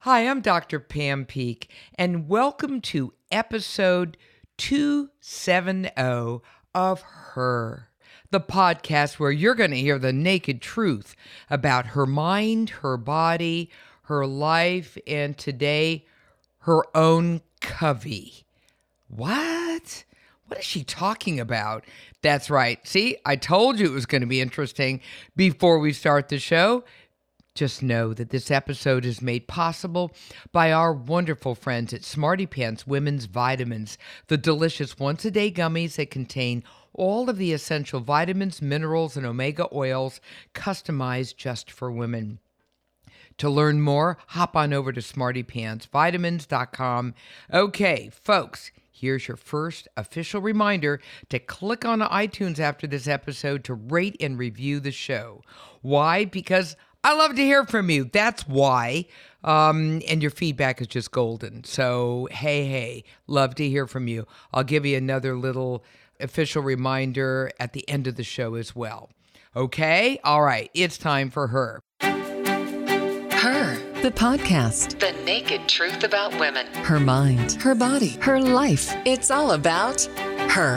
Hi, I'm Dr. Pam Peek, and welcome to episode 270 of Her, the podcast where you're going to hear the naked truth about her mind, her body, her life, and today, her own covey. What? What is she talking about? That's right. See, I told you it was going to be interesting. Before we start the show, just know that this episode is made possible by our wonderful friends at Smarty Pants Women's Vitamins, the delicious once-a-day gummies that contain all of the essential vitamins, minerals, and omega oils customized just for women. To learn more, hop on over to smartypantsvitamins.com. Okay, folks, here's your first official reminder to click on iTunes after this episode to rate and review the show. Why? Because I love to hear from you. That's why. And your feedback is just golden. So, hey, love to hear from you. I'll give you another little official reminder at the end of the show as well. Okay? All right. It's time for Her. Her, the podcast. The naked truth about women. Her mind, her body, her life. It's all about her.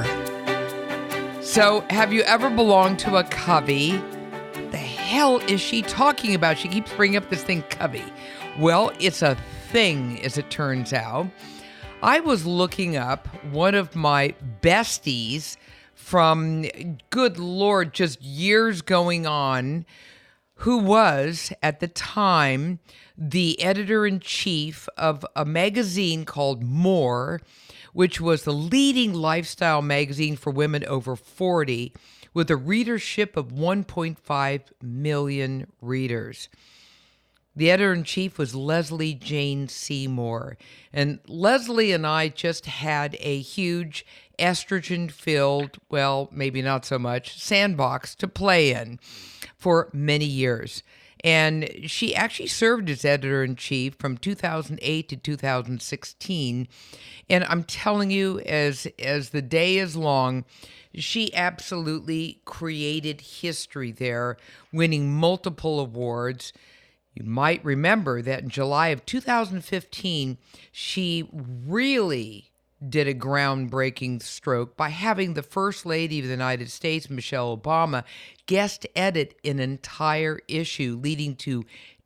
So, have you ever belonged to a covey? The hell is she talking about? She keeps bringing up this thing, covey. Well, it's a thing, as it turns out. I was looking up one of my besties from, good Lord, just years going on, who was, at the time, the editor-in-chief of a magazine called More, which was the leading lifestyle magazine for women over 40, with a readership of 1.5 million readers. The editor-in-chief was Leslie Jane Seymour, and Leslie and I just had a huge estrogen-filled, well, maybe not so much, sandbox to play in for many years. And she actually served as editor-in-chief from 2008 to 2016. And I'm telling you, as the day is long, she absolutely created history there, winning multiple awards. You might remember that in July of 2015, she really did a groundbreaking stroke by having the First Lady of the United States, Michelle Obama, guest edit an entire issue, leading to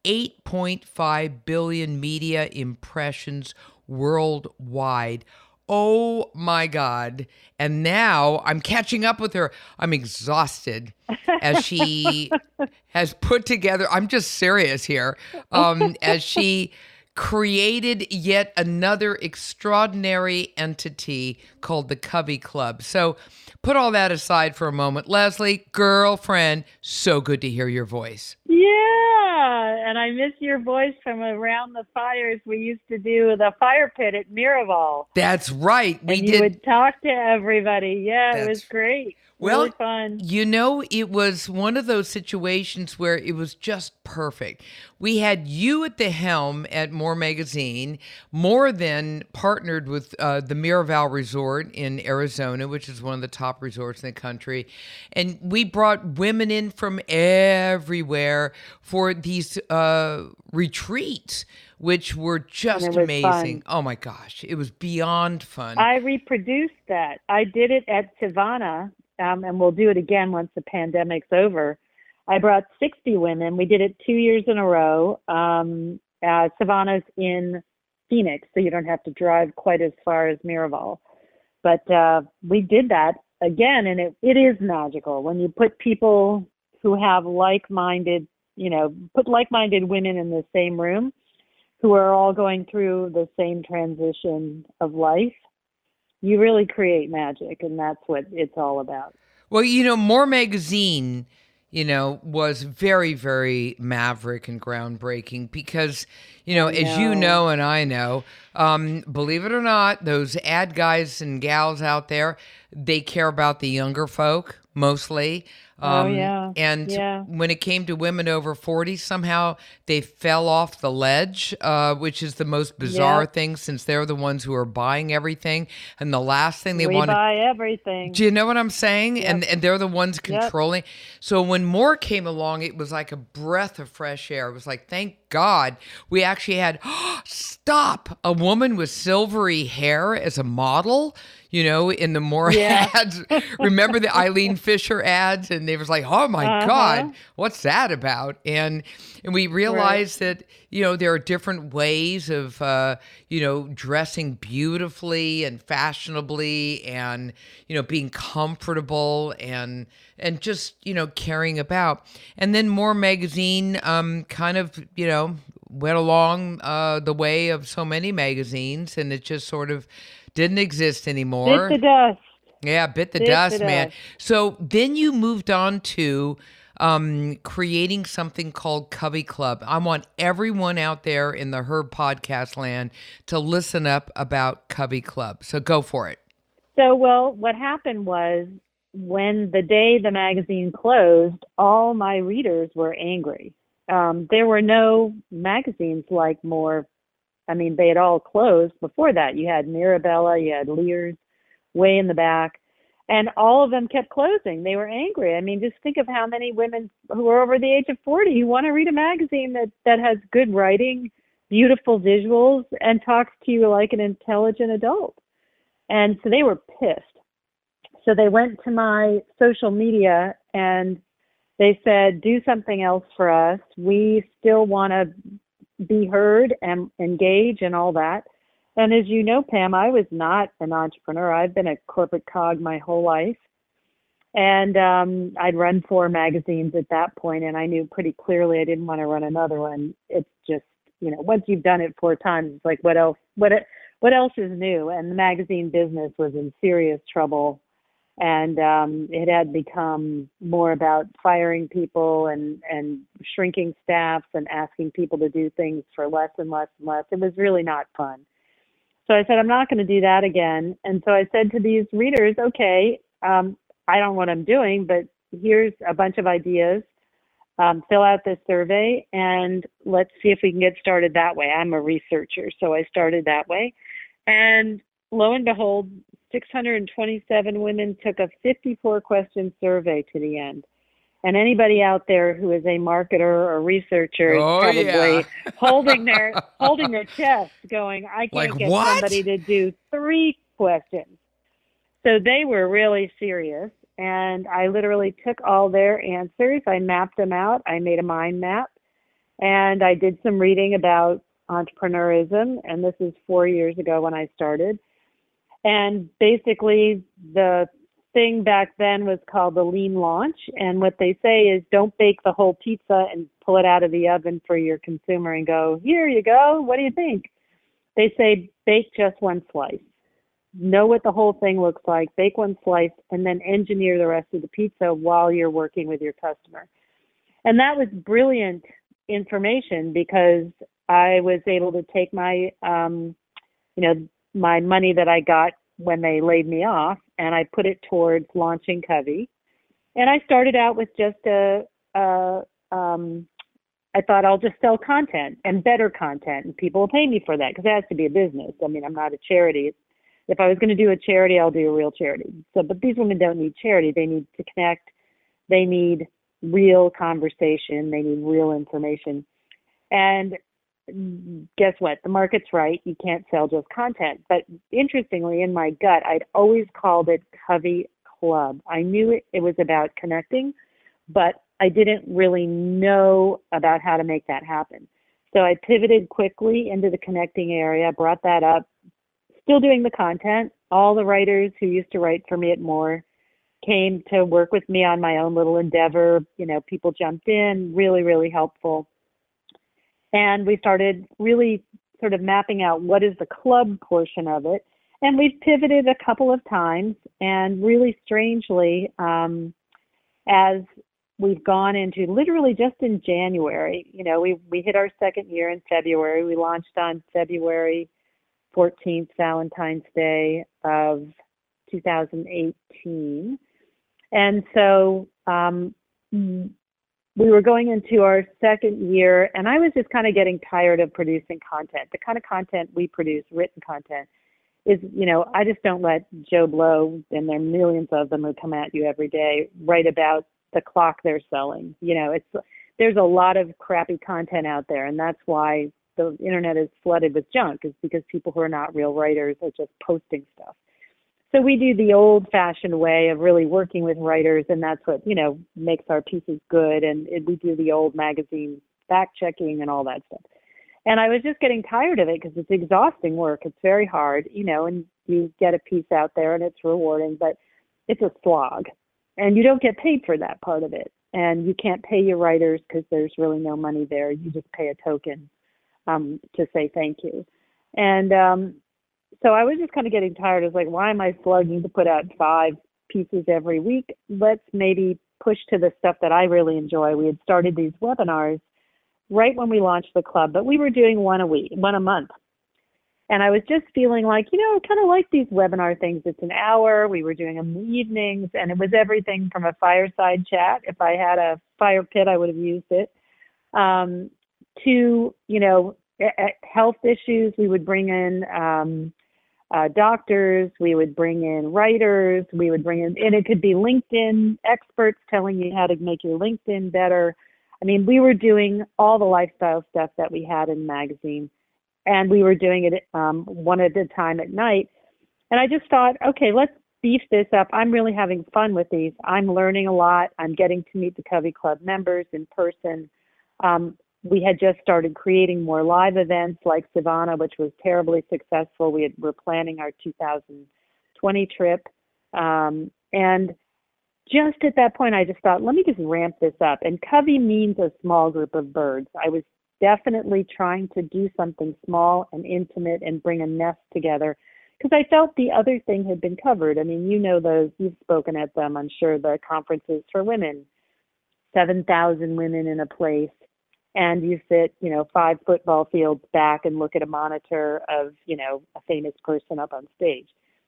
8.5 billion media impressions worldwide. Oh my God. And now I'm catching up with her. I'm exhausted as she has put together, I'm just serious here, as she created yet another extraordinary entity called the Covey Club. So put all that aside for a moment. Leslie, girlfriend, so good to hear your voice. Yeah, and I miss your voice from around the fires we used to do the fire pit at Miraval. That's right. And you would talk to everybody. Yeah, it was great. Well, really fun. You know, it was one of those situations where it was just perfect. We had you at the helm at More Magazine. More then partnered with the Miraval Resort in Arizona, which is one of the top resorts in the country. And we brought women in from everywhere for these retreats, which were just amazing. Fun. Oh my gosh, it was beyond fun. I reproduced that. I did it at Savannah. And we'll do it again once the pandemic's over. I brought 60 women. We did it 2 years in a row. Savannah's in Phoenix, so you don't have to drive quite as far as Miraval. But we did that again, and it is magical when you put people who have like-minded, put like-minded women in the same room who are all going through the same transition of life. You really create magic, and that's what it's all about. Well, More Magazine, was very, very maverick and groundbreaking because, as you know and I know, Believe it or not, those ad guys and gals out there, they care about the younger folk mostly. Oh yeah. And Yeah. when it came to women over 40, somehow they fell off the ledge, which is the most bizarre Yep. thing since they're the ones who are buying everything. And the last thing they We want to buy everything. do you know what I'm saying? Yep. And they're the ones Yep. controlling. So when more came along, it was like a breath of fresh air. It was like, thank God we actually had, stop, a woman with silvery hair as a model, in the more Yeah. ads. Remember the Eileen Fisher ads? And they was like, oh my God, what's that about? And we realized that, there are different ways of, dressing beautifully and fashionably and, being comfortable and just, caring about. And then More Magazine kind of, went along the way of so many magazines, and it just sort of didn't exist anymore. Bit the dust. Yeah, bit the dust, man. So then you moved on to creating something called Covey Club. I want everyone out there in the Her podcast land to listen up about Covey Club. So go for it. So, well, what happened was when the day the magazine closed, all my readers were angry. There were no magazines like More. I mean, they had all closed before that. You had Mirabella, you had Lear's way in the back, and all of them kept closing. They were angry. I mean, just think of how many women who are over the age of 40 who want to read a magazine that has good writing, beautiful visuals, and talks to you like an intelligent adult. And so they were pissed. So they went to my social media and they said, do something else for us. We still want to be heard and engage and all that. And as you know, Pam, I was not an entrepreneur. I've been a corporate cog my whole life. And I'd run 4 magazines at that point, and I knew pretty clearly I didn't want to run another one. It's just, once you've done it 4 times, it's like, what else is new? And the magazine business was in serious trouble. And it had become more about firing people and shrinking staffs and asking people to do things for less and less and less. It was really not fun. So I said, I'm not going to do that again. And so I said to these readers, okay, I don't know what I'm doing, but here's a bunch of ideas. Fill out this survey and let's see if we can get started that way. I'm a researcher, so I started that way. And lo and behold, 627 women took a 54-question survey to the end. And anybody out there who is a marketer or researcher is probably holding their chest going, I can't get somebody to do 3 questions. So they were really serious. And I literally took all their answers. I mapped them out. I made a mind map. And I did some reading about entrepreneurism. And this is 4 years ago when I started. And basically, the thing back then was called the lean launch. And what they say is don't bake the whole pizza and pull it out of the oven for your consumer and go, here you go. What do you think? They say bake just 1 slice. Know what the whole thing looks like, bake 1 slice, and then engineer the rest of the pizza while you're working with your customer. And that was brilliant information because I was able to take my, my money that I got when they laid me off, and I put it towards launching Covey. And I started out with just I thought I'll just sell content and better content, and people will pay me for that because it has to be a business. I mean, I'm not a charity. If I was going to do a charity, I'll do a real charity. So, but these women don't need charity. They need to connect. They need real conversation. They need real information. And guess what? The market's right. You can't sell just content. But interestingly, in my gut, I'd always called it Covey Club. I knew it was about connecting, but I didn't really know about how to make that happen. So I pivoted quickly into the connecting area, brought that up, still doing the content. All the writers who used to write for me at More came to work with me on my own little endeavor. People jumped in, really, really helpful. And we started really sort of mapping out what is the club portion of it. And we've pivoted a couple of times, and really strangely, as we've gone into literally just in January, we hit our 2nd year in February. We launched on February 14th, Valentine's Day of 2018. And so we were going into our second year, and I was just kind of getting tired of producing content. The kind of content we produce, written content, is, I just don't let Joe Blow, and there are millions of them who come at you every day, write about the clock they're selling. There's a lot of crappy content out there, and that's why the internet is flooded with junk, is because people who are not real writers are just posting stuff. So we do the old-fashioned way of really working with writers, and that's what, makes our pieces good. And we do the old magazine fact-checking and all that stuff. And I was just getting tired of it because it's exhausting work. It's very hard, and you get a piece out there and it's rewarding, but it's a slog. And you don't get paid for that part of it. And you can't pay your writers because there's really no money there. You just pay a token to say thank you. And so I was just kind of getting tired. I was like, why am I slugging to put out 5 pieces every week? Let's maybe push to the stuff that I really enjoy. We had started these webinars right when we launched the club, but we were doing one a month. And I was just feeling like, I kind of like these webinar things. It's an hour. We were doing them in the evenings, and it was everything from a fireside chat. If I had a fire pit, I would have used it. To, health issues. We would bring in doctors, we would bring in writers, we would bring in, and it could be LinkedIn experts telling you how to make your LinkedIn better. I mean, we were doing all the lifestyle stuff that we had in the magazine, and we were doing it one at a time at night. And I just thought, okay, let's beef this up. I'm really having fun with these. I'm learning a lot. I'm getting to meet the Covey Club members in person. We had just started creating more live events like Savannah, which was terribly successful. We're planning our 2020 trip. And just at that point, I just thought, let me just ramp this up. And Covey means a small group of birds. I was definitely trying to do something small and intimate and bring a nest together, because I felt the other thing had been covered. I mean, those, you've spoken at them, I'm sure, the conferences for women, 7,000 women in a place. And you sit, 5 football fields back and look at a monitor of, a famous person up on stage.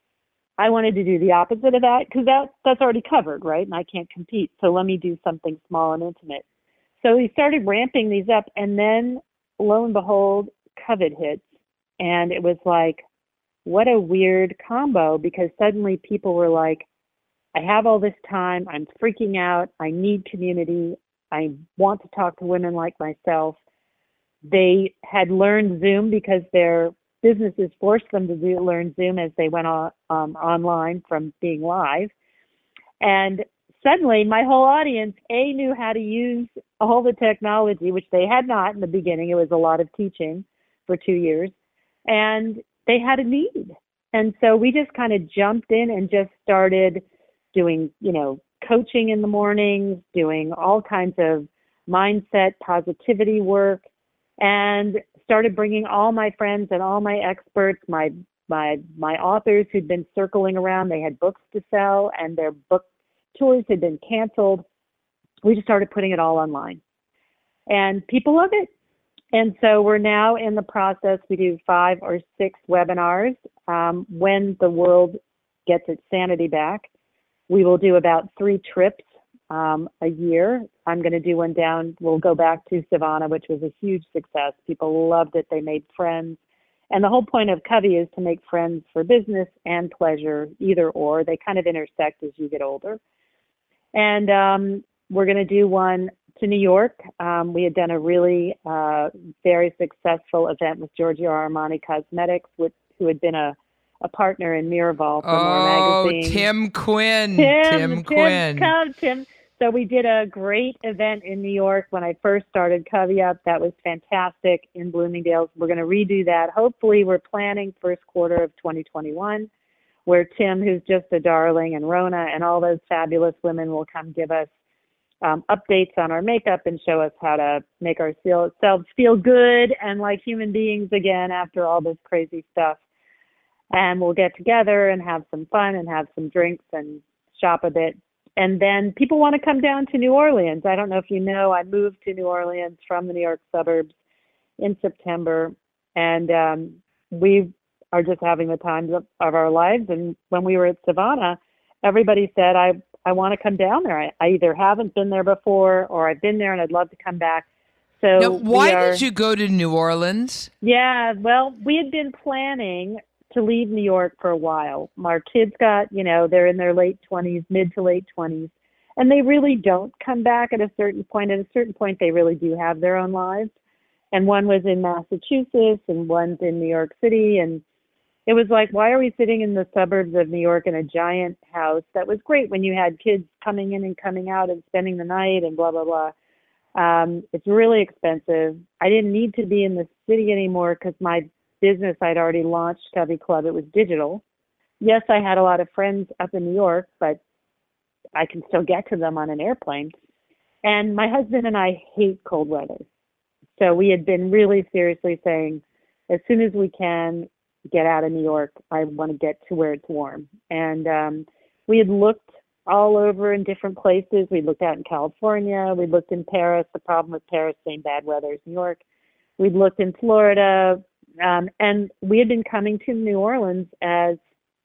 I wanted to do the opposite of that, because that's already covered, right? And I can't compete. So let me do something small and intimate. So we started ramping these up, and then lo and behold, COVID hits. And it was like, what a weird combo, because suddenly people were like, I have all this time. I'm freaking out. I need community. I want to talk to women like myself. They had learned Zoom because their businesses forced them to learn Zoom as they went online from being live. And suddenly my whole audience, knew how to use all the technology, which they had not in the beginning. It was a lot of teaching for 2 years. And they had a need. And so we just kind of jumped in and just started doing, coaching in the mornings, doing all kinds of mindset, positivity work, and started bringing all my friends and all my experts, my authors who'd been circling around. They had books to sell, and their book tours had been canceled. We just started putting it all online, and people love it. And so we're now in the process. We do 5 or 6 webinars. When the world gets its sanity back, we will do about 3 trips a year. I'm going to do one down. We'll go back to Savannah, which was a huge success. People loved it. They made friends. And the whole point of Covey is to make friends for business and pleasure, either or. They kind of intersect as you get older. And we're going to do one to New York. We had done a really very successful event with Giorgio Armani Cosmetics, who had been a partner in Miraval for More Magazine. Tim Quinn. Tim. So we did a great event in New York when I first started Covey Up. That was fantastic in Bloomingdale's. We're going to redo that. Hopefully, we're planning first quarter of 2021, where Tim, who's just a darling, and Rona and all those fabulous women will come give us updates on our makeup and show us how to make ourselves feel good and like human beings again after all this crazy stuff. And we'll get together and have some fun and have some drinks and shop a bit. And then people want to come down to New Orleans. I don't know if you know, I moved to New Orleans from the New York suburbs in September. And are just having the time of our lives. And when we were at Savannah, everybody said, I want to come down there. I either haven't been there before or I've been there and I'd love to come back. So now, why did you go to New Orleans? Yeah, well, we had been planning to leave New York for a while. Our kids got, they're in their late 20s, mid to late 20s, and they really don't come back at a certain point. At a certain point, they really do have their own lives. And one was in Massachusetts and one's in New York City. And it was like, why are we sitting in the suburbs of New York in a giant house? That was great when you had kids coming in and coming out and spending the night and blah, blah, blah. It's really expensive. I didn't need to be in the city anymore because my business, I'd already launched Covey Club. It was digital. Yes, I had a lot of friends up in New York, but I can still get to them on an airplane. And my husband and I hate cold weather. So we had been really seriously saying, as soon as we can get out of New York, I want to get to where it's warm. And we had looked all over in different places. We looked out in California. We looked in Paris. The problem with Paris, same bad weather as New York. We'd looked in Florida. And we had been coming to New Orleans as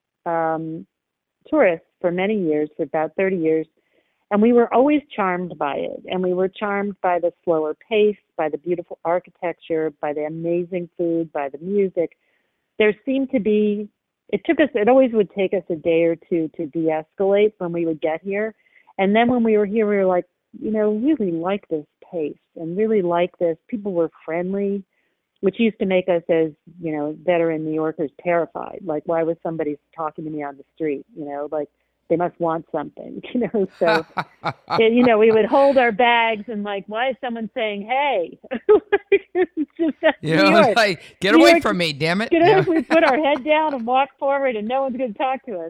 tourists for many years, for about 30 years. And we were always charmed by it. And we were charmed by the slower pace, by the beautiful architecture, by the amazing food, by the music. There seemed to be, it always would take us a day or two to de-escalate when we would get here. And then when we were here, we were like, really like this pace and really like this. People were friendly, which used to make us as, veteran New Yorkers terrified. Like, why was somebody talking to me on the street? Like, they must want something, so, we would hold our bags and like, why is someone saying, hey? It's just New York. Like, get away from me, damn it. We put our head down and walk forward and no one's going to talk to us.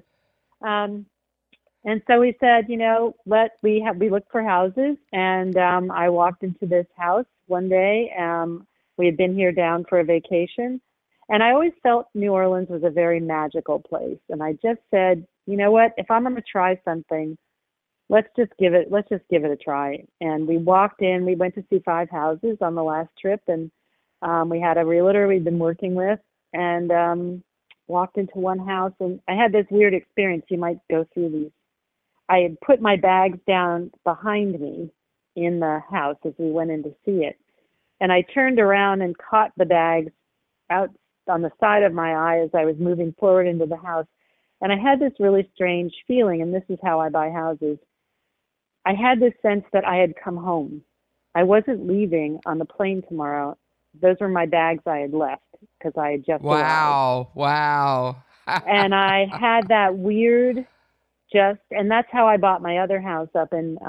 And so we said, we looked for houses and I walked into this house one day. We had been here down for a vacation. And I always felt New Orleans was a very magical place. And I just said, you know what, if I'm going to try something, let's just give it a try. And we walked in, we went to see 5 houses on the last trip. And we had a realtor we'd been working with and walked into one house. And I had this weird experience. You might go through these. I had put my bags down behind me in the house as we went in to see it. And I turned around and caught the bags out on the side of my eye as I was moving forward into the house. And I had this really strange feeling, and this is how I buy houses. I had this sense that I had come home. I wasn't leaving on the plane tomorrow. Those were my bags I had left because I had just arrived. Wow. And I had that weird and that's how I bought my other house up in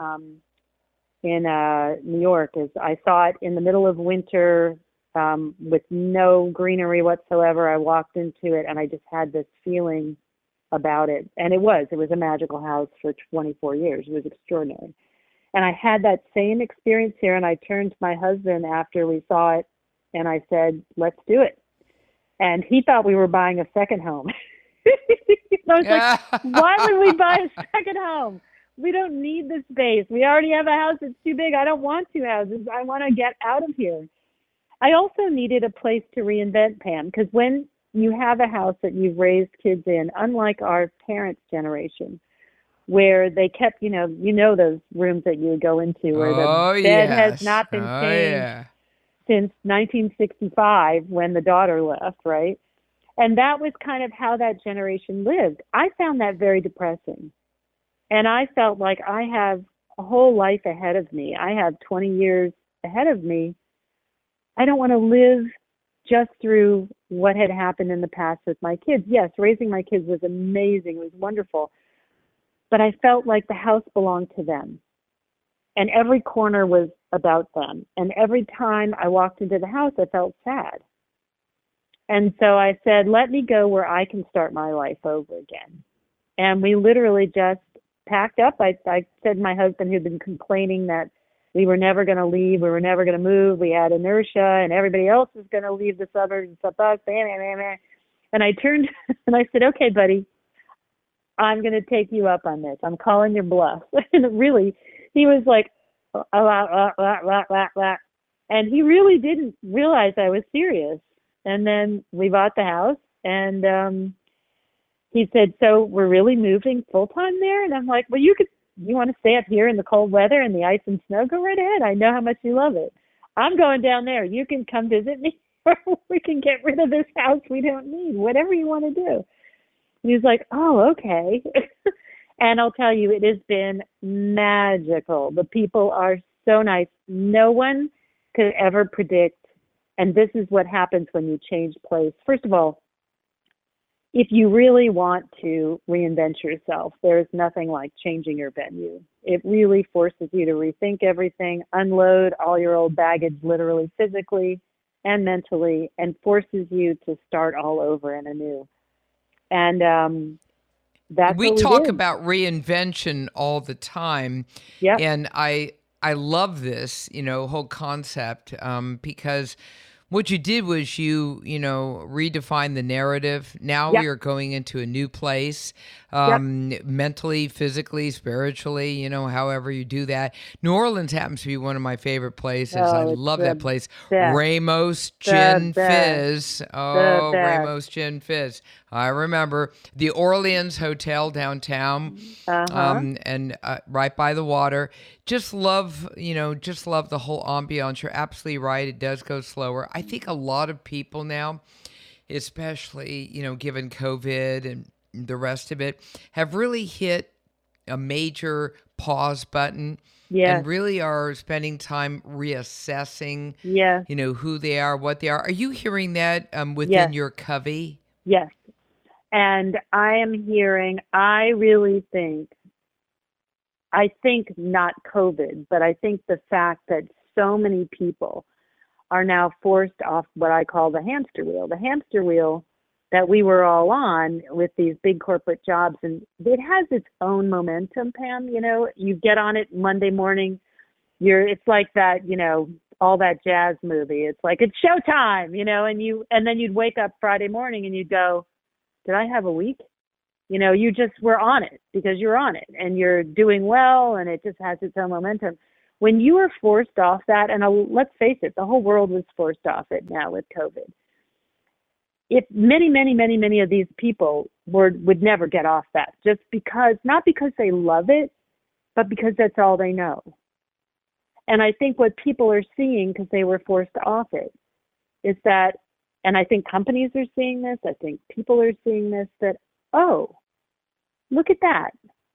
New York. Is I saw it in the middle of winter with no greenery whatsoever. I walked into it and I just had this feeling about it. And it was a magical house for 24 years. It was extraordinary. And I had that same experience here. And I turned to my husband after we saw it and I said, let's do it. And he thought we were buying a second home. I was like, why would we buy a second home? We don't need the space. We already have a house that's too big. I don't want 2 houses. I want to get out of here. I also needed a place to reinvent, Pam, because when you have a house that you've raised kids in, unlike our parents' generation, where they kept, those rooms that you would go into where the bed has not been changed since 1965 when the daughter left, right? And that was kind of how that generation lived. I found that very depressing. And I felt like I have a whole life ahead of me. I have 20 years ahead of me. I don't want to live just through what had happened in the past with my kids. Yes, raising my kids was amazing. It was wonderful. But I felt like the house belonged to them. And every corner was about them. And every time I walked into the house, I felt sad. And so I said, let me go where I can start my life over again. And we literally just packed up. I said to my husband, who'd been complaining that we were never going to leave, we were never going to move, we had inertia, and everybody else was going to leave the suburbs and stuff. And I turned and I said, okay, buddy, I'm going to take you up on this. I'm calling your bluff. And really, he was like, and he really didn't realize I was serious. And then we bought the house And he said, so we're really moving full time there? And I'm like, well, you want to stay up here in the cold weather and the ice and snow? Go right ahead. I know how much you love it. I'm going down there. You can come visit me, or we can get rid of this house we don't need, whatever you want to do. And he's like, oh, okay. And I'll tell you, it has been magical. The people are so nice. No one could ever predict. And this is what happens when you change place. First of all, if you really want to reinvent yourself, there is nothing like changing your venue. It really forces you to rethink everything, unload all your old baggage, literally, physically, and mentally, and forces you to start all over and anew. And that's we what we talk did. about reinvention all the time. Yep. And I love this, whole concept, because what you did was you redefine the narrative. Now Yep. we are going into a new place, Yep. mentally, physically, spiritually, however you do that. New Orleans happens to be one of my favorite places. I Oh, it's love that place. best. Ramos The Gin best. Fizz. The Oh, best. Ramos Gin Fizz. I remember the Orleans Hotel downtown, and right by the water. Just love the whole ambiance. You're absolutely right. It does go slower. I think a lot of people now, especially, given COVID and the rest of it, have really hit a major pause button. Yes. And really are spending time reassessing, Yes. who they are, what they are. Are you hearing that within Yes. your covey? Yes. And I am hearing, I think not COVID, but I think the fact that so many people are now forced off what I call the hamster wheel that we were all on with these big corporate jobs. And it has its own momentum, Pam. You get on it Monday morning, it's like that, all that jazz movie. It's like, it's showtime, and then you'd wake up Friday morning and you'd go, did I have a week? You just were on it because you're on it and you're doing well, and it just has its own momentum. When you are forced off that, and let's face it, the whole world was forced off it now with COVID. If many of these people would never get off that, just because, not because they love it, but because that's all they know. And I think what people are seeing, because they were forced off it, is that, and I think companies are seeing this, I think people are seeing this, that, oh, look at that.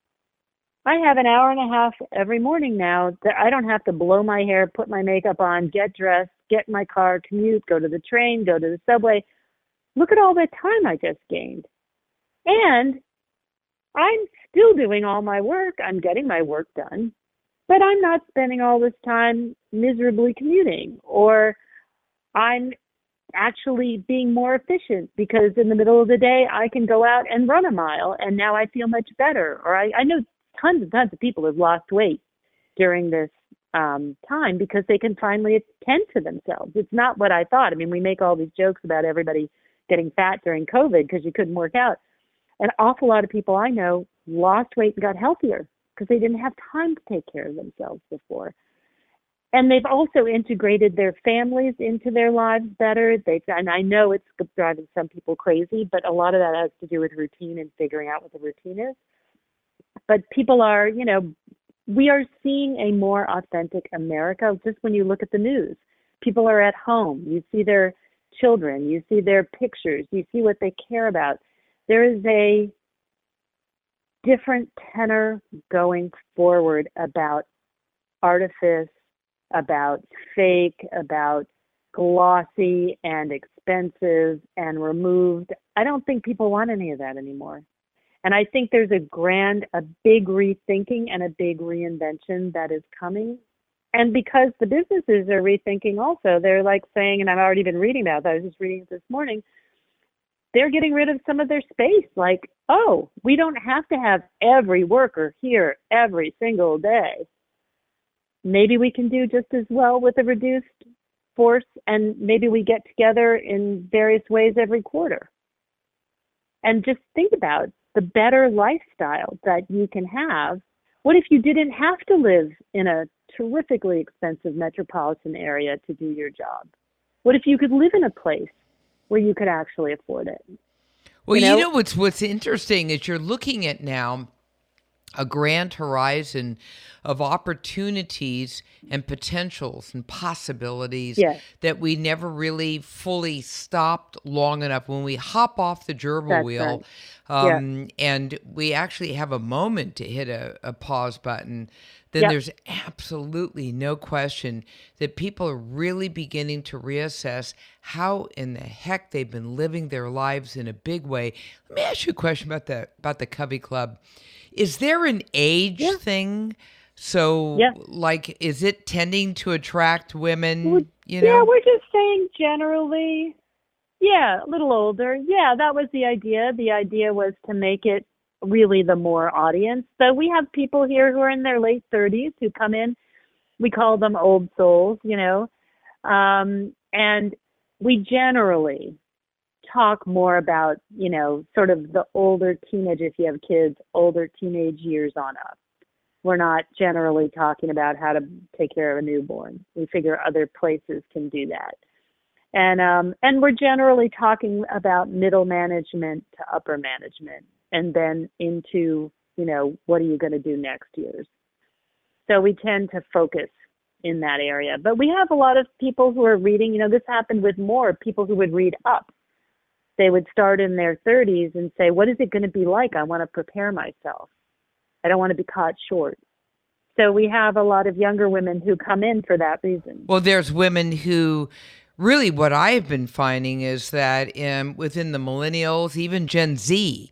I have an hour and a half every morning now that I don't have to blow my hair, put my makeup on, get dressed, get in my car, commute, go to the train, go to the subway. Look at all that time I just gained. And I'm still doing all my work. I'm getting my work done, but I'm not spending all this time miserably commuting, or I'm actually being more efficient because in the middle of the day I can go out and run a mile and now I feel much better. Or I know tons and tons of people have lost weight during this time because they can finally attend to themselves. It's not what I thought. I mean, we make all these jokes about everybody getting fat during COVID because you couldn't work out. An awful lot of people I know lost weight and got healthier because they didn't have time to take care of themselves before. And they've also integrated their families into their lives better. And I know it's driving some people crazy, but a lot of that has to do with routine and figuring out what the routine is. But people are, we are seeing a more authentic America just when you look at the news. People are at home. You see their children. You see their pictures. You see what they care about. There is a different tenor going forward about artifice, about fake, about glossy and expensive and removed. I don't think people want any of that anymore. And I think there's a big rethinking and a big reinvention that is coming. And because the businesses are rethinking also, they're like saying, and I've already been reading about that, I was just reading it this morning, they're getting rid of some of their space. Like, oh, we don't have to have every worker here every single day. Maybe we can do just as well with a reduced force, and maybe we get together in various ways every quarter. And just think about the better lifestyle that you can have. What if you didn't have to live in a terrifically expensive metropolitan area to do your job? What if you could live in a place where you could actually afford it? Well, you know what's interesting is you're looking at now a grand horizon of opportunities and potentials and possibilities Yes. that we never really fully stopped long enough when we hop off the gerbil That's wheel, right. and we actually have a moment to hit a pause button. Then Yep. there's absolutely no question that people are really beginning to reassess how in the heck they've been living their lives in a big way. Let me ask you a question about the Covey Club. Is there an age thing? So, like, is it tending to attract women, Yeah, we're just saying generally, a little older. Yeah, that was the idea. The idea was to make it really the more audience. So we have people here who are in their late 30s who come in. We call them old souls, and we generally talk more about, sort of the older teenage, if you have kids, older teenage years on up. We're not generally talking about how to take care of a newborn. We figure other places can do that. And we're generally talking about middle management to upper management, and then into, what are you going to do next years? So we tend to focus in that area. But we have a lot of people who are reading, this happened with more people who would read up. They would start in their 30s and say, what is it going to be like? I want to prepare myself. I don't want to be caught short. So we have a lot of younger women who come in for that reason. Well, there's women who really, what I've been finding is that within the millennials, even Gen Z,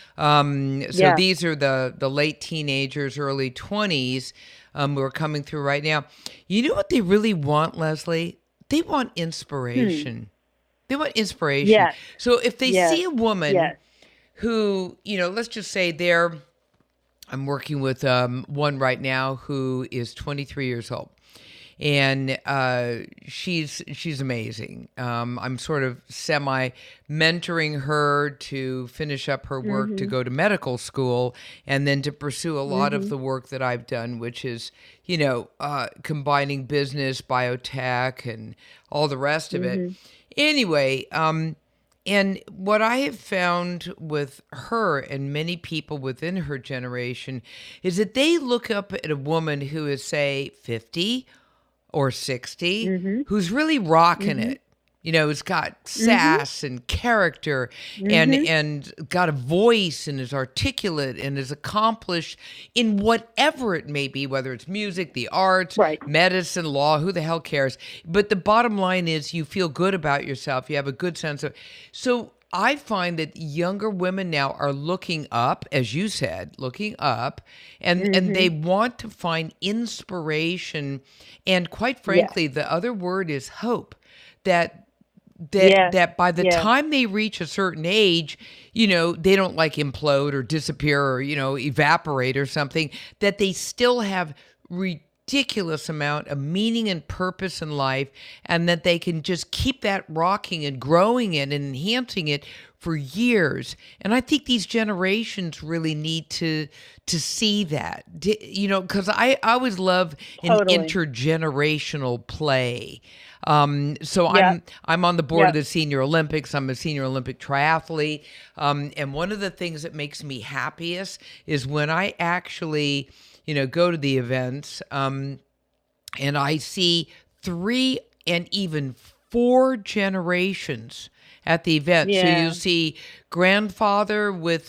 these are the late teenagers, early 20s who are coming through right now. You know what they really want, Leslie? They want inspiration. They want inspiration. Yes. So if they see a woman who, let's just say I'm working with one right now who is 23 years old. And she's amazing. I'm sort of semi-mentoring her to finish up her work to go to medical school and then to pursue a lot of the work that I've done, which is, combining business, biotech, and all the rest of it. Anyway, and what I have found with her and many people within her generation is that they look up at a woman who is, say, 50 or 60, who's really rocking it. Has got sass and character and got a voice and is articulate and is accomplished in whatever it may be, whether it's music, the arts, medicine, law, who the hell cares? But the bottom line is you feel good about yourself. You have a good sense of. So I find that younger women now are looking up, as you said, and they want to find inspiration. And quite frankly, the other word is hope, that by the time they reach a certain age, they don't like implode or disappear or, evaporate or something, that they still have ridiculous amount of meaning and purpose in life, and that they can just keep that rocking and growing it and enhancing it for years. And I think these generations really need to see that, because I always love an intergenerational play. So I'm on the board of the Senior Olympics. I'm a Senior Olympic triathlete. And one of the things that makes me happiest is when I actually, go to the events, and I see 3 and even 4 generations at the event. So you'll see grandfather with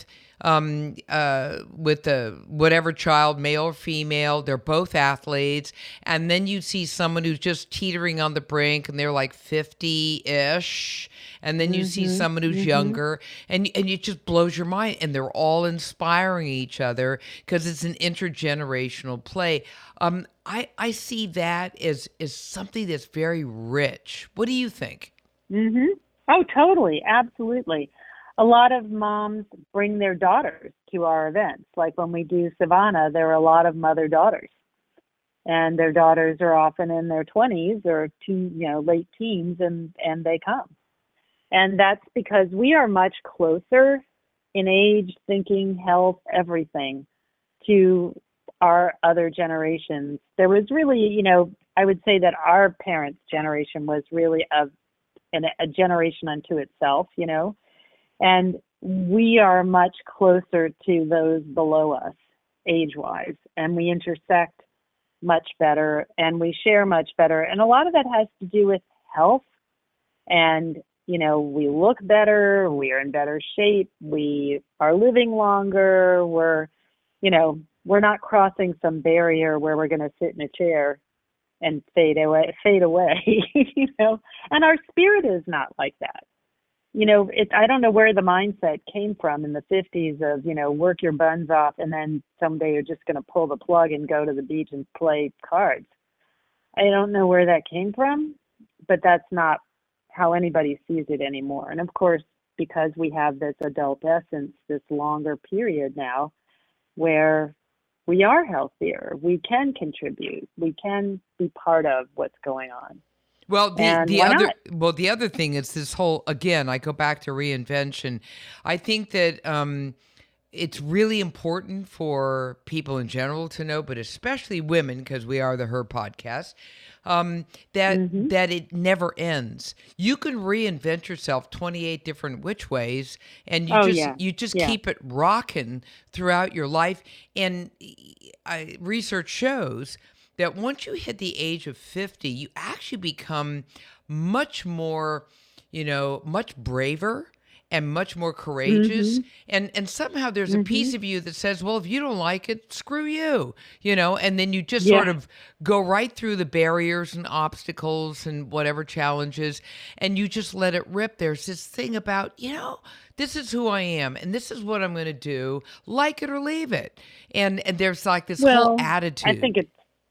the whatever child, male or female, they're both athletes. And then you see someone who's just teetering on the brink and they're like 50-ish. And then you see someone who's younger and it just blows your mind. And they're all inspiring each other because it's an intergenerational play. I see that as something that's very rich. What do you think? Oh, totally. Absolutely. A lot of moms bring their daughters to our events. Like when we do Savannah, there are a lot of mother-daughters. And their daughters are often in their 20s or late teens, and they come. And that's because we are much closer in age, thinking, health, everything to our other generations. There was really, I would say that our parents' generation was really a generation unto itself, And we are much closer to those below us age-wise, and we intersect much better and we share much better. And a lot of that has to do with health. And, we look better, we are in better shape, we are living longer, we're not crossing some barrier where we're going to sit in a chair and fade away, and our spirit is not like that. I don't know where the mindset came from in the 50s of, work your buns off and then someday you're just going to pull the plug and go to the beach and play cards. I don't know where that came from, but that's not how anybody sees it anymore. And of course, because we have this adolescence, this longer period now where we are healthier, we can contribute, we can be part of what's going on. Well, the other thing is this whole, again, I go back to reinvention. I think that it's really important for people in general to know, but especially women, because we are the Her podcast, that it never ends. You can reinvent yourself 28 different which ways, and you just keep it rocking throughout your life. And research shows that once you hit the age of 50, you actually become much more, much braver and much more courageous. And somehow there's a piece of you that says, well, if you don't like it, screw you, and then you just sort of go right through the barriers and obstacles and whatever challenges, and you just let it rip. There's this thing about, this is who I am and this is what I'm going to do, like it or leave it. And there's like this whole attitude.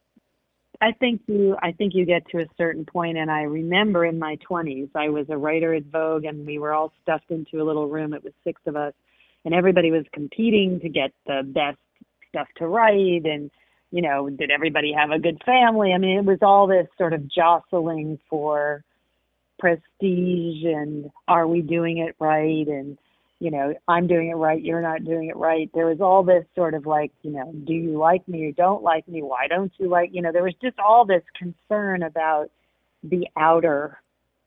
I think you get to a certain point, and I remember in my 20s, I was a writer at Vogue, and we were all stuffed into a little room. It was 6 of us, and everybody was competing to get the best stuff to write, and, did everybody have a good family? I mean, it was all this sort of jostling for prestige, and are we doing it right? And, I'm doing it right, you're not doing it right. There was all this sort of like, do you like me or don't like me? Why don't you like, there was just all this concern about the outer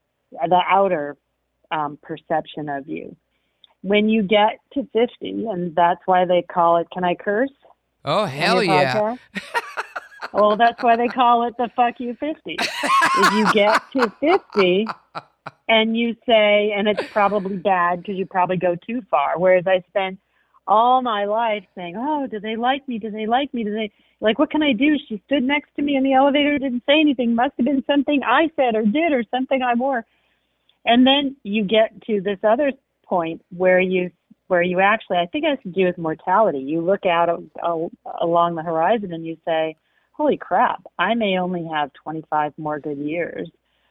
perception of you. When you get to 50, and that's why they call it, can I curse? Oh, hell yeah. Well, that's why they call it the fuck you 50. If you get to 50, and you say, and it's probably bad because you probably go too far. Whereas I spent all my life saying, oh, do they like me? Do they like me? What can I do? She stood next to me in the elevator, didn't say anything. Must have been something I said or did or something I wore. And then you get to this other point where you actually, I think it has to do with mortality. You look out along the horizon and you say, holy crap, I may only have 25 more good years.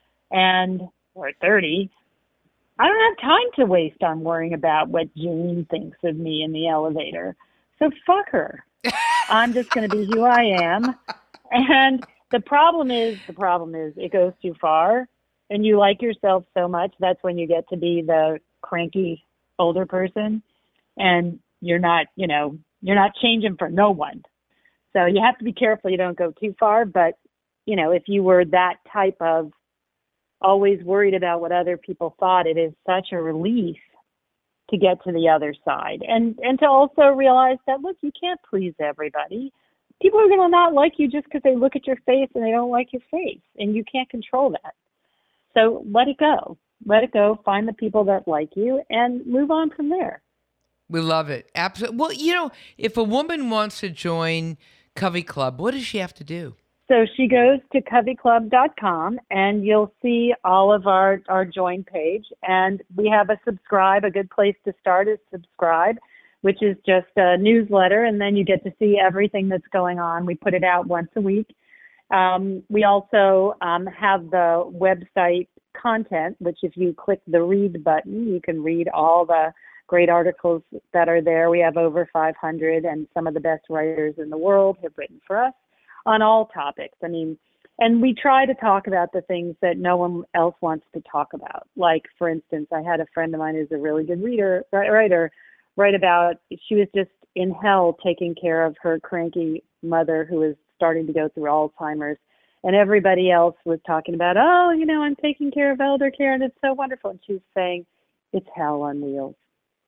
Or 30, I don't have time to waste on worrying about what Jane thinks of me in the elevator. So fuck her. I'm just going to be who I am. And the problem is it goes too far and you like yourself so much. That's when you get to be the cranky older person and you're not changing for no one. So you have to be careful you don't go too far. But, if you were that type of always worried about what other people thought, it is such a relief to get to the other side and to also realize that, look, you can't please everybody. People are going to not like you just because they look at your face and they don't like your face, and you can't control that. So let it go, find the people that like you and move on from there. We love it. Absolutely. Well, if a woman wants to join Covey Club, what does she have to do? So she goes to coveyclub.com and you'll see all of our join page. And we have a subscribe. A good place to start is subscribe, which is just a newsletter. And then you get to see everything that's going on. We put it out once a week. We also have the website content, which if you click the read button, you can read all the great articles that are there. We have over 500 and some of the best writers in the world have written for us on all topics. I mean, and we try to talk about the things that no one else wants to talk about. Like, for instance, I had a friend of mine who's a really good writer write about, she was just in hell taking care of her cranky mother who was starting to go through Alzheimer's. And everybody else was talking about, I'm taking care of elder care and it's so wonderful. And she was saying, it's hell on wheels.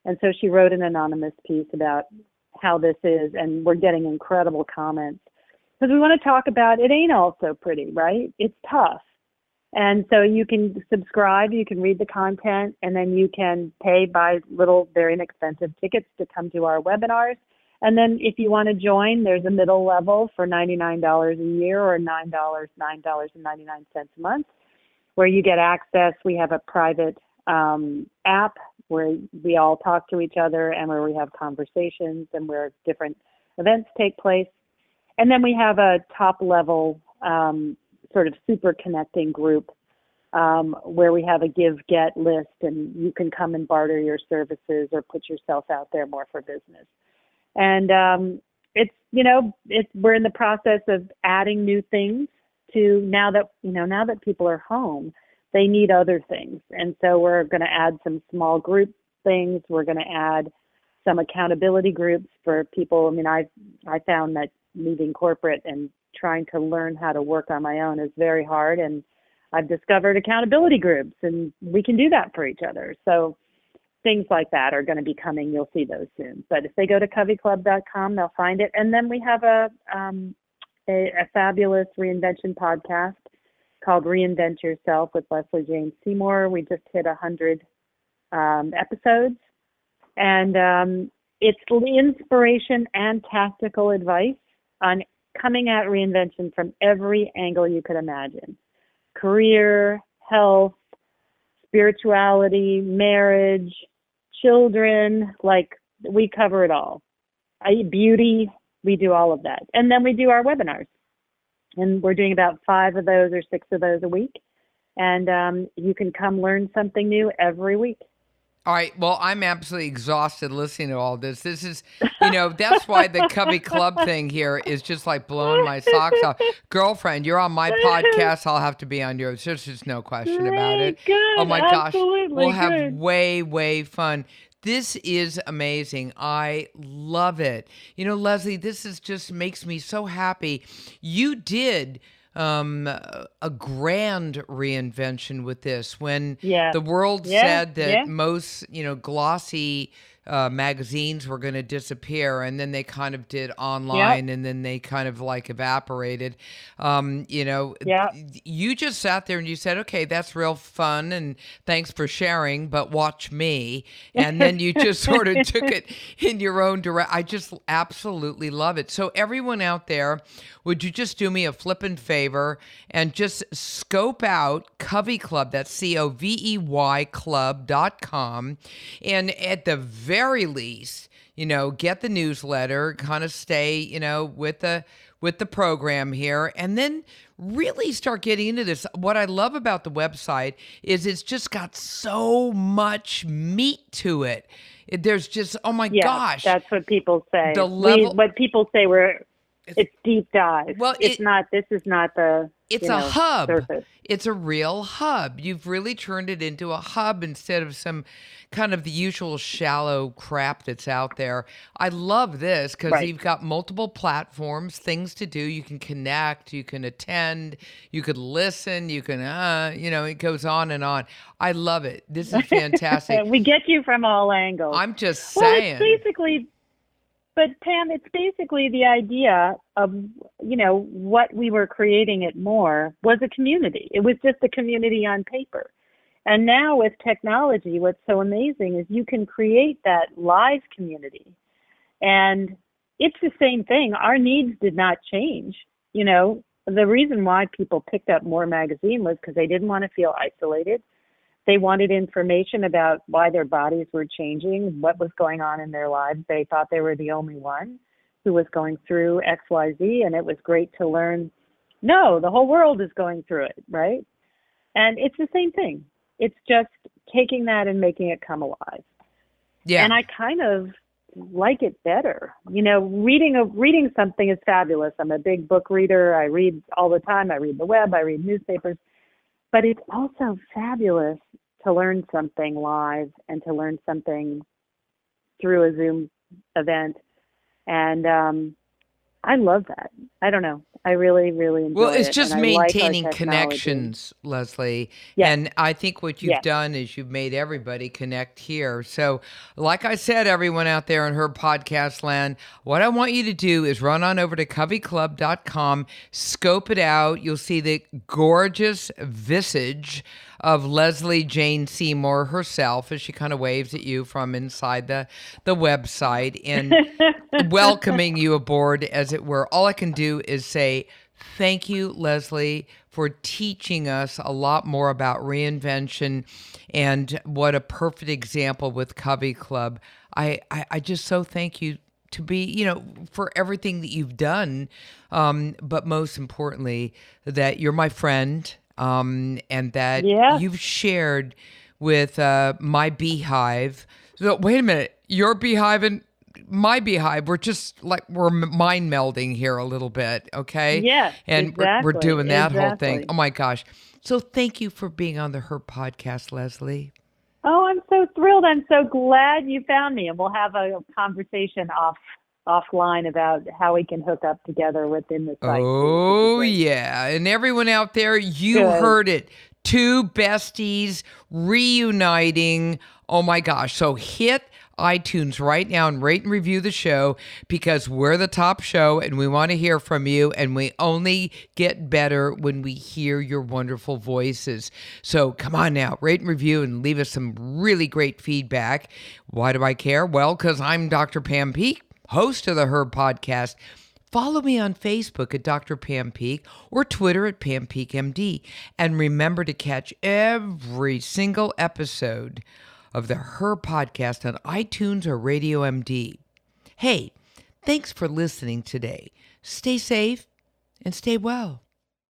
And so she wrote an anonymous piece about how this is, and we're getting incredible comments because we want to talk about it ain't all so pretty, right? It's tough. And so you can subscribe, you can read the content, and then you can pay by little, very inexpensive tickets to come to our webinars. And then if you want to join, there's a middle level for $99 a year or $9.99 a month, where you get access. We have a private app where we all talk to each other and where we have conversations and where different events take place. And then we have a top level sort of super connecting group where we have a give-get list, and you can come and barter your services or put yourself out there more for business. And we're in the process of adding new things to now that people are home, they need other things. And so we're going to add some small group things. We're going to add some accountability groups for people. I mean, I found that leaving corporate and trying to learn how to work on my own is very hard. And I've discovered accountability groups, and we can do that for each other. So things like that are going to be coming. You'll see those soon. But if they go to coveyclub.com, they'll find it. And then we have a fabulous reinvention podcast called Reinvent Yourself with Leslie Jane Seymour. We just hit 100 episodes. And it's inspiration and tactical advice on coming at reinvention from every angle you could imagine. Career, health, spirituality, marriage, children, like we cover it all. Beauty, we do all of that. And then we do our webinars. And we're doing about 5 of those or 6 of those a week. And you can come learn something new every week. All right. Well, I'm absolutely exhausted listening to all this. This is, that's why the Covey Club thing here is just like blowing my socks off. Girlfriend, you're on my podcast. I'll have to be on yours. There's just no question about it. Good, oh, my gosh. We'll have way, way fun. This is amazing. I love it. Leslie, this is just makes me so happy. You did a grand reinvention with this when the world said that most, glossy magazines were going to disappear, and then they kind of did online, and then they kind of like evaporated. You just sat there and you said, okay, that's real fun, and thanks for sharing, but watch me. And then you just sort of took it in your own direction. I just absolutely love it. So everyone out there, would you just do me a flippin' favor and just scope out Covey Club, that's COVEY club.com, and at the very least, get the newsletter, kind of stay, with the program here, and then really start getting into this. What I love about the website is it's just got so much meat to it. There's just, oh my gosh. That's what people say. The level, what people say it's deep dive. Well, this is not the It's a hub. surface. It's a real hub. You've really turned it into a hub instead of some kind of the usual shallow crap that's out there. I love this because you've got multiple platforms, things to do. You can connect, you can attend, you could listen, you can, it goes on and on. I love it. This is fantastic. We get you from all angles. I'm just saying. Well, it's basically... But Pam, it's basically the idea of, what we were creating it more was a community. It was just a community on paper. And now with technology, what's so amazing is you can create that live community. And it's the same thing. Our needs did not change. The reason why people picked up More Magazine was because they didn't want to feel isolated. They wanted information about why their bodies were changing, what was going on in their lives. They thought they were the only one who was going through XYZ, and it was great to learn, no, the whole world is going through it, right? And it's the same thing. It's just taking that and making it come alive. Yeah. And I kind of like it better. Reading something is fabulous. I'm a big book reader. I read all the time. I read the web. I read newspapers. But it's also fabulous to learn something live and to learn something through a Zoom event. And I love that. I don't know. I really, really enjoy it. Well, it's just maintaining like connections, Leslie. Yes. And I think what you've done is you've made everybody connect here. So, like I said, everyone out there in her podcast land, what I want you to do is run on over to coveyclub.com, scope it out. You'll see the gorgeous visage of Leslie Jane Seymour herself as she kind of waves at you from inside the website and welcoming you aboard, as it were. All I can do is say thank you, Leslie, for teaching us a lot more about reinvention and what a perfect example with Covey Club. I just so thank you to be, for everything that you've done, but most importantly, that you're my friend. And that you've shared with my beehive. So wait a minute, your beehive and my beehive, we're mind melding here a little bit, okay? Yeah, and exactly, we're doing that whole thing. Oh my gosh! So thank you for being on the Her podcast, Leslie. Oh, I'm so thrilled. I'm so glad you found me, and we'll have a conversation offline about how we can hook up together within the site. Oh, yeah. And everyone out there, you heard it. Two besties reuniting. Oh, my gosh. So hit iTunes right now and rate and review the show, because we're the top show and we want to hear from you, and we only get better when we hear your wonderful voices. So come on now, rate and review and leave us some really great feedback. Why do I care? Well, because I'm Dr. Pam Peeke, host of the Her podcast. Follow me on Facebook at Dr. Pam Peeke or Twitter at Pam Peeke MD. And remember to catch every single episode of the Her podcast on iTunes or Radio MD. Hey, thanks for listening today. Stay safe and stay well.